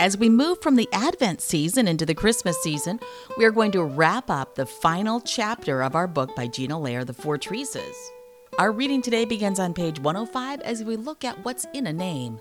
As we move from the Advent season into the Christmas season, we are going to wrap up the final chapter of our book by Gina Lair, The Four Teresas. Our reading today begins on page 105 as we look at what's in a name.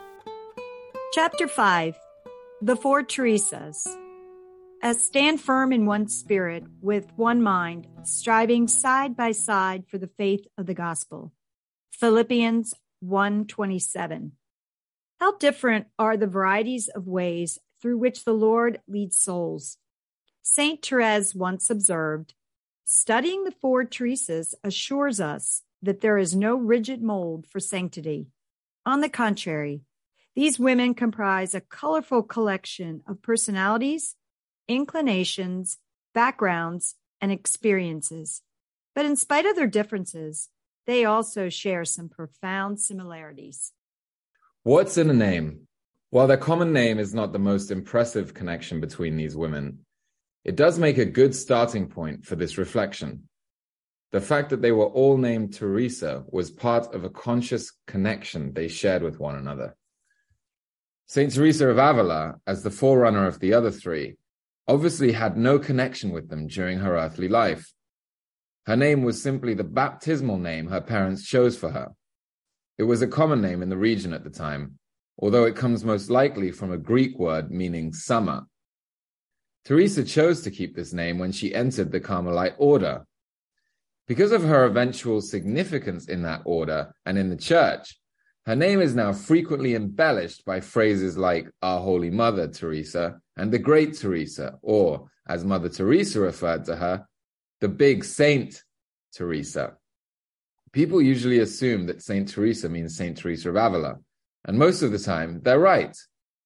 Chapter 5, The Four Teresas. As stand firm in one spirit, with one mind, striving side by side for the faith of the gospel. Philippians 1:27. How different are the varieties of ways through which the Lord leads souls. Saint Therese once observed, studying the four Teresas assures us that there is no rigid mold for sanctity. On the contrary, these women comprise a colorful collection of personalities, inclinations, backgrounds, and experiences. But in spite of their differences, they also share some profound similarities. What's in a name? While their common name is not the most impressive connection between these women, it does make a good starting point for this reflection. The fact that they were all named Teresa was part of a conscious connection they shared with one another. Saint Teresa of Avila, as the forerunner of the other three, obviously had no connection with them during her earthly life. Her name was simply the baptismal name her parents chose for her. It was a common name in the region at the time, although it comes most likely from a Greek word meaning summer. Teresa chose to keep this name when she entered the Carmelite order. Because of her eventual significance in that order and in the church, her name is now frequently embellished by phrases like Our Holy Mother Teresa and the Great Teresa, or, as Mother Teresa referred to her, the Big Saint Teresa. People usually assume that Saint Teresa means Saint Teresa of Avila, and most of the time, they're right.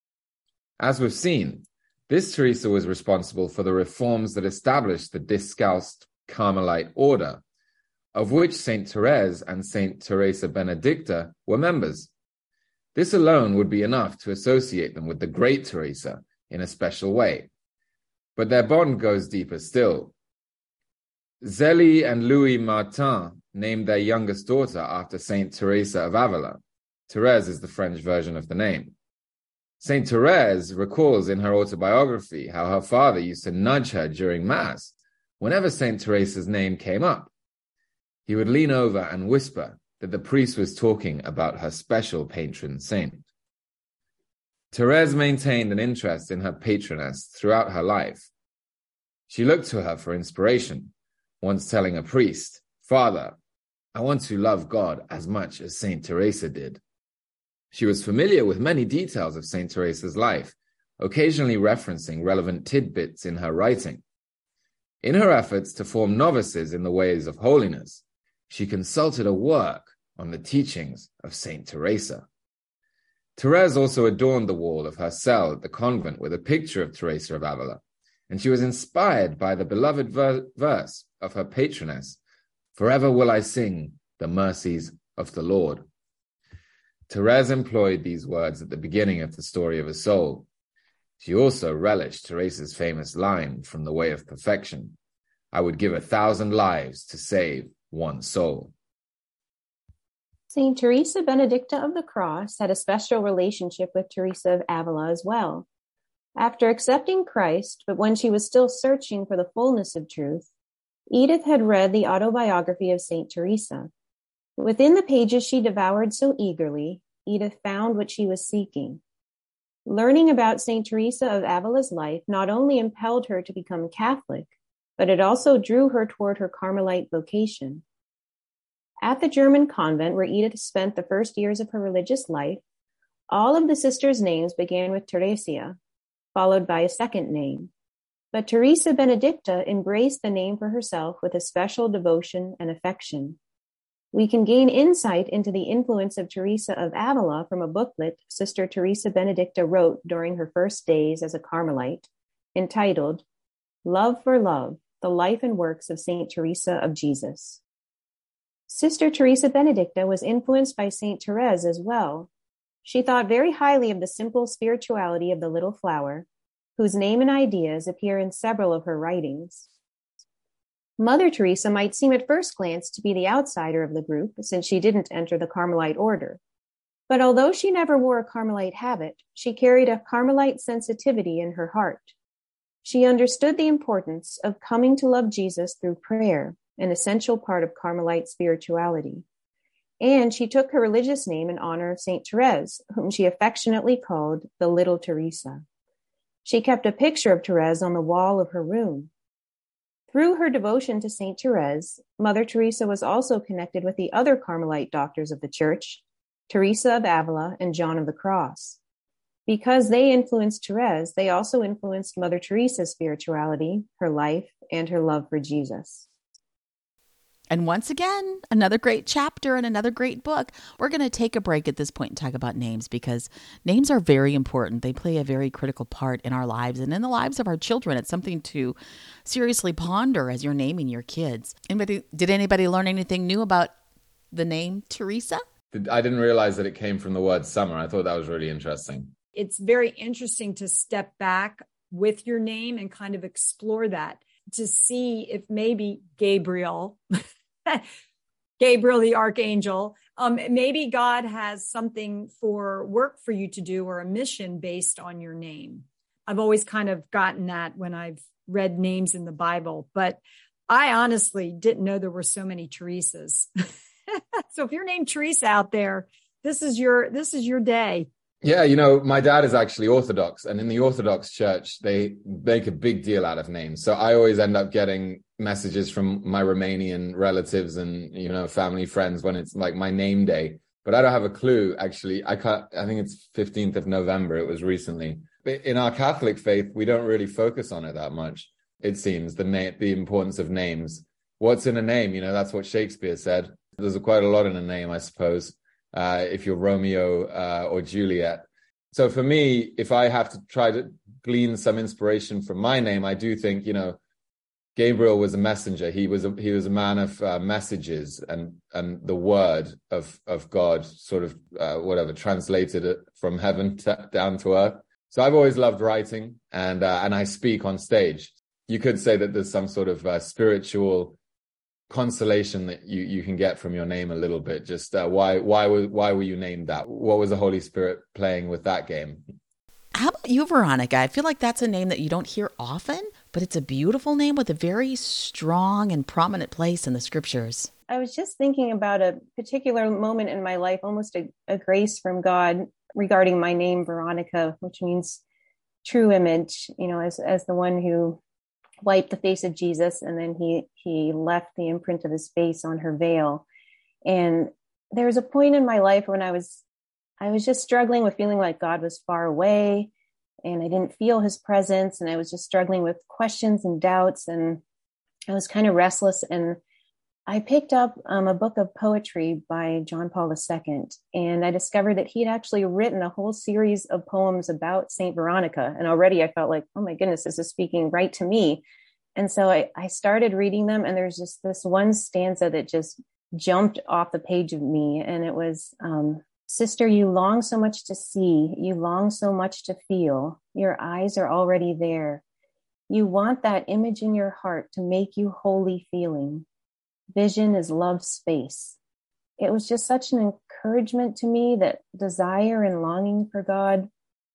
As we've seen, this Teresa was responsible for the reforms that established the Discalced Carmelite order, of which Saint Therese and Saint Teresa Benedicta were members. This alone would be enough to associate them with the Great Teresa in a special way. But their bond goes deeper still. Zélie and Louis Martin named their youngest daughter after Saint Teresa of Avila. Therese is the French version of the name. Saint Therese recalls in her autobiography how her father used to nudge her during Mass whenever Saint Teresa's name came up. He would lean over and whisper that the priest was talking about her special patron saint. Therese maintained an interest in her patroness throughout her life. She looked to her for inspiration, once telling a priest, "Father, I want to love God as much as Saint Teresa did." She was familiar with many details of Saint Teresa's life, occasionally referencing relevant tidbits in her writing. In her efforts to form novices in the ways of holiness, she consulted a work on the teachings of Saint Teresa. Therese also adorned the wall of her cell at the convent with a picture of Teresa of Avila, and she was inspired by the beloved verse of her patroness, "Forever will I sing the mercies of the Lord." Therese employed these words at the beginning of the story of a soul. She also relished Teresa's famous line from The Way of Perfection, "I would give 1,000 lives to save one soul." Saint Teresa Benedicta of the Cross had a special relationship with Teresa of Avila as well. After accepting Christ, but when she was still searching for the fullness of truth, Edith had read the autobiography of Saint Teresa. Within the pages she devoured so eagerly, Edith found what she was seeking. Learning about Saint Teresa of Avila's life not only impelled her to become Catholic, but it also drew her toward her Carmelite vocation. At the German convent where Edith spent the first years of her religious life, all of the sisters' names began with Teresia, followed by a second name. But Teresa Benedicta embraced the name for herself with a special devotion and affection. We can gain insight into the influence of Teresa of Avila from a booklet Sister Teresa Benedicta wrote during her first days as a Carmelite, entitled Love for Love, the Life and Works of Saint Teresa of Jesus. Sister Teresa Benedicta was influenced by Saint Therese as well. She thought very highly of the simple spirituality of the little flower, whose name and ideas appear in several of her writings. Mother Teresa might seem at first glance to be the outsider of the group, since she didn't enter the Carmelite order. But although she never wore a Carmelite habit, she carried a Carmelite sensitivity in her heart. She understood the importance of coming to love Jesus through prayer, an essential part of Carmelite spirituality. And she took her religious name in honor of Saint Therese, whom she affectionately called the Little Teresa. She kept a picture of Therese on the wall of her room. Through her devotion to Saint Therese, Mother Teresa was also connected with the other Carmelite doctors of the Church, Teresa of Avila and John of the Cross. Because they influenced Therese, they also influenced Mother Teresa's spirituality, her life, and her love for Jesus. And once again, another great chapter and another great book. We're going to take a break at this point and talk about names, because names are very important. They play a very critical part in our lives and in the lives of our children. It's something to seriously ponder as you're naming your kids. Did anybody learn anything new about the name Teresa? I didn't realize that it came from the word summer. I thought that was really interesting. It's very interesting to step back with your name and kind of explore that, to see if maybe Gabriel, Gabriel the archangel, maybe God has something for work for you to do, or a mission based on your name. I've always kind of gotten that when I've read names in the Bible, but I honestly didn't know there were so many Teresas. So if you're named Teresa out there, this is your day. Yeah, my dad is actually Orthodox, and in the Orthodox Church, they make a big deal out of names. So I always end up getting messages from my Romanian relatives and, family friends when it's like my name day. But I don't have a clue, actually. I think it's 15th of November. It was recently. But in our Catholic faith, we don't really focus on it that much. It seems the importance of names. What's in a name? That's what Shakespeare said. There's quite a lot in a name, I suppose. If you're Romeo or Juliet. So for me, if I have to try to glean some inspiration from my name, I do think, Gabriel was a messenger. He was a man of messages, and the word of God sort of translated it from heaven down to earth. So I've always loved writing, and I speak on stage. You could say that there's some sort of spiritual consolation that you can get from your name a little bit. Just why were you named that? What was the Holy Spirit playing with that game? How about you, Veronica? I feel like that's a name that you don't hear often, but it's a beautiful name with a very strong and prominent place in the scriptures. I was just thinking about a particular moment in my life, almost a grace from God regarding my name, Veronica, which means true image, as the one who wiped the face of Jesus, and then he left the imprint of his face on her veil. And there was a point in my life when I was just struggling with feeling like God was far away, and I didn't feel his presence, and I was just struggling with questions and doubts, and I was kind of restless. And I picked up a book of poetry by John Paul II, and I discovered that he had actually written a whole series of poems about Saint Veronica. And already I felt like, oh my goodness, this is speaking right to me. And so I started reading them, and there's just this one stanza that just jumped off the page of me. And it was, sister, you long so much to see, you long so much to feel, your eyes are already there. You want that image in your heart to make you wholly feeling. Vision is love's space. It was just such an encouragement to me that desire and longing for God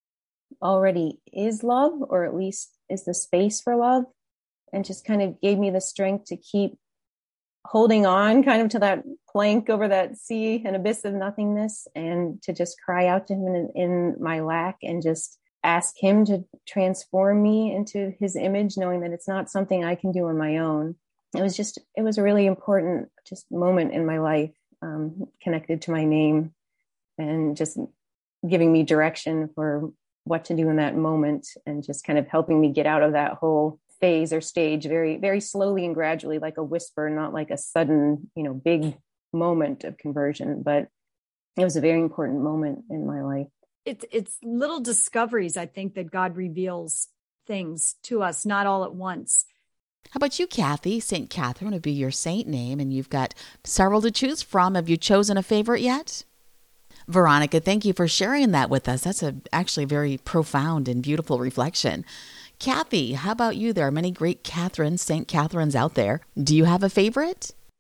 already is love, or at least is the space for love, and just kind of gave me the strength to keep holding on kind of to that plank over that sea and abyss of nothingness, and to just cry out to him in my lack and just ask him to transform me into his image, knowing that it's not something I can do on my own. It was a really important just moment in my life, connected to my name, and just giving me direction for what to do in that moment, and just kind of helping me get out of that whole phase or stage very, very slowly and gradually, like a whisper, not like a sudden, big moment of conversion. But it was a very important moment in my life. It's little discoveries, I think, that God reveals things to us, not all at once. How about you, Kathy? St. Catherine would be your saint name, and you've got several to choose from. Have you chosen a favorite yet? Veronica, thank you for sharing that with us. That's actually very profound and beautiful reflection. Kathy, how about you? There are many great St. Catherines out there. Do you have a favorite?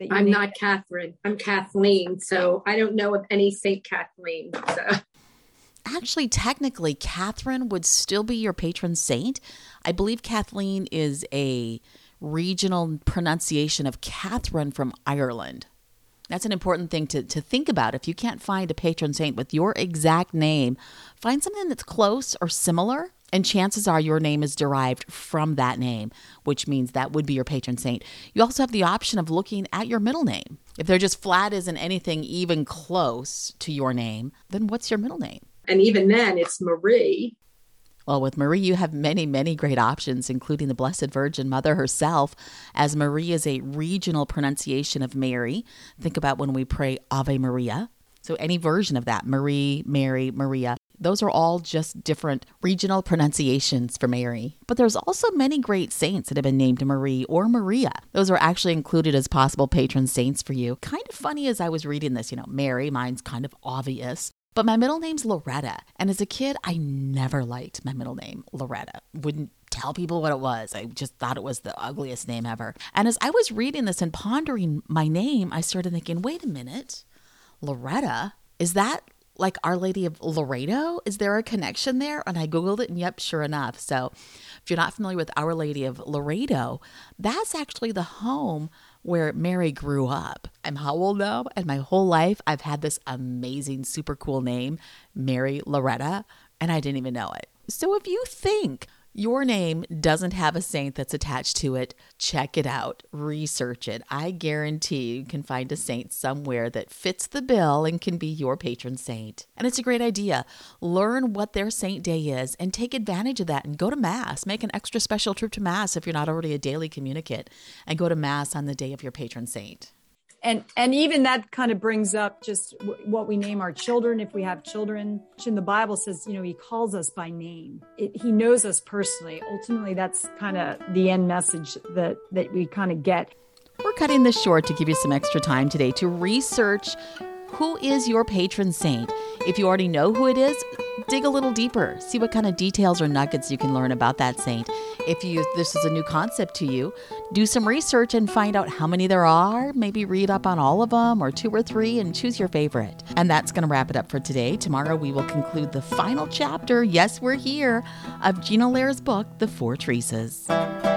that you I'm named? not Catherine. I'm Kathleen. So I don't know of any Saint Kathleen. So. Actually, technically, Catherine would still be your patron saint. I believe Kathleen is a regional pronunciation of Catherine from Ireland. That's an important thing to think about. If you can't find a patron saint with your exact name, find something that's close or similar, and chances are your name is derived from that name, which means that would be your patron saint. You also have the option of looking at your middle name. If there just flat isn't anything even close to your name, then what's your middle name? And even then, it's Marie. Well, with Marie, you have many, many great options, including the Blessed Virgin Mother herself, as Marie is a regional pronunciation of Mary. Think about when we pray Ave Maria. So any version of that, Marie, Mary, Maria, those are all just different regional pronunciations for Mary. But there's also many great saints that have been named Marie or Maria. Those are actually included as possible patron saints for you. Kind of funny as I was reading this, Mary, mine's kind of obvious. But my middle name's Loretta. And as a kid, I never liked my middle name, Loretta. Wouldn't tell people what it was. I just thought it was the ugliest name ever. And as I was reading this and pondering my name, I started thinking, wait a minute, Loretta? Is that like Our Lady of Laredo? Is there a connection there? And I Googled it, and yep, sure enough. So if you're not familiar with Our Lady of Laredo, that's actually the home where Mary grew up. I'm how old now? And my whole life, I've had this amazing, super cool name, Mary Loretta, and I didn't even know it. So if you think your name doesn't have a saint that's attached to it, check it out, research it. I guarantee you can find a saint somewhere that fits the bill and can be your patron saint. And it's a great idea. Learn what their saint day is and take advantage of that and go to Mass. Make an extra special trip to Mass if you're not already a daily communicant, and go to Mass on the day of your patron saint. And even that kind of brings up just what we name our children, if we have children. In the Bible says, he calls us by name. He knows us personally. Ultimately, that's kind of the end message that we kind of get. We're cutting this short to give you some extra time today to research who is your patron saint. If you already know who it is, dig a little deeper. See what kind of details or nuggets you can learn about that saint. If this is a new concept to you, do some research and find out how many there are. Maybe read up on all of them, or 2 or 3, and choose your favorite. And that's going to wrap it up for today. Tomorrow we will conclude the final chapter, yes, we're here, of Gina Loehr's book, The Four Teresas.